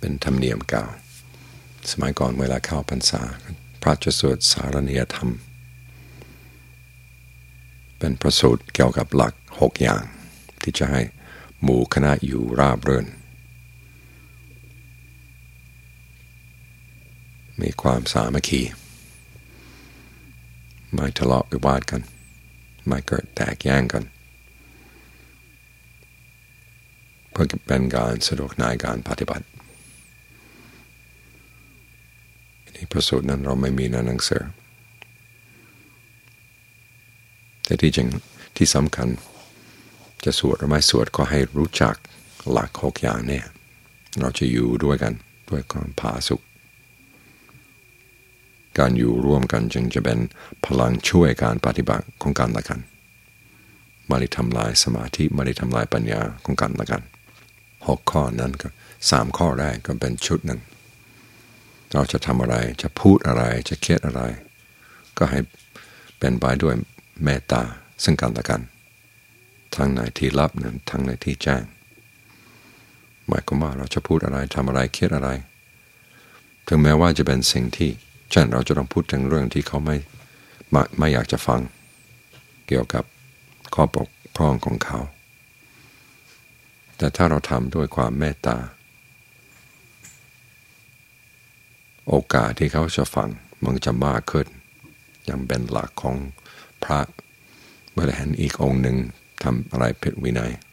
เป็นธรรมเนียมเก่าสมัยก่อนเวลาเข้าพรรษาพระจะสวดสารณียธรรมเป็นพระสูตรเกี่ยวกับหลัก6อย่างที่จะให้หมู่คณะอยู่ราบรื่นมีความสามัคคีไม่ทะเลาะวิวาทกันไม่เกิดแตกแย่งกันเพื่อเป็นการสะดวกในการปฏิบัติในพระสูตรนั้นเราไม่มีในหนังสือแต่ที่จริงที่สำคัญจะสวดหรือไม่สวดก็ให้รู้จักหลัก6อย่างเนี่ยเราจะอยู่ด้วยกันด้วยความผาสุกการอยู่ร่วมกันจึงจะเป็นพลังช่วยการปฏิบัติของกันและกันไม่ได้ทำลายสมาธิไม่ได้ทำลายปัญญาของกันและกัน6ข้อนั้นก็3ข้อแรกก็เป็นชุดหนึ่งเราจะทำอะไรจะพูดอะไรจะคิดอะไรก็ให้เป็นไปด้วยเมตตาซึ่งกันและกันทั้งในที่ลับนั้นทั้งในที่แจ้งหมายความว่าเราจะพูดอะไรทำอะไรคิดอะไรถึงแม้ว่าจะเป็นสิ่งที่เช่นเราจะต้องพูดถึงเรื่องที่เขาไม่อยากจะฟังเกี่ยวกับข้อบกพร่องของเขาแต่ถ้าเราทำด้วยความเมตตาโอกาสที่เขาจะฟังมันจะมากขึ้นยังเป็นหลักของพระเมื่อเห็นอีกองค์หนึ่งทำอะไรผิดวินัย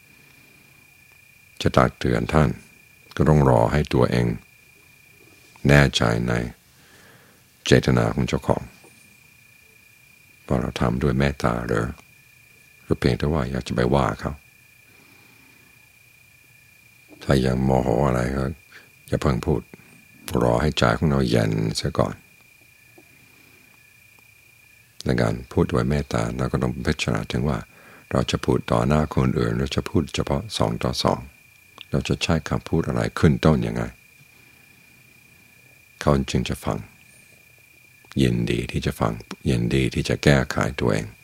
จะตักเตือนท่านก็ต้องรอให้ตัวเองแน่ใจในเจตนาของเจ้าของว่าเราทำด้วยเมตตาหรือเพียงแต่ว่าอยากจะไปว่าเขาถ้ายังโมโหอะไรก็อย่าเพิ่งพูดรอให้ใจของเราเย็นเสียก่อนในการพูดด้วยเมตตาเราก็ต้องพิจารณาถึงว่าเราจะพูดต่อหน้าคนอื่นหรือจะพูดเฉพาะ2 ต่อ 2เราจะใช้คำพูดอะไรขึ้นต้นยังไงเขาจึงจะฟังยินดีที่จะฟังยินดีที่จะแก้ไขตัวเอง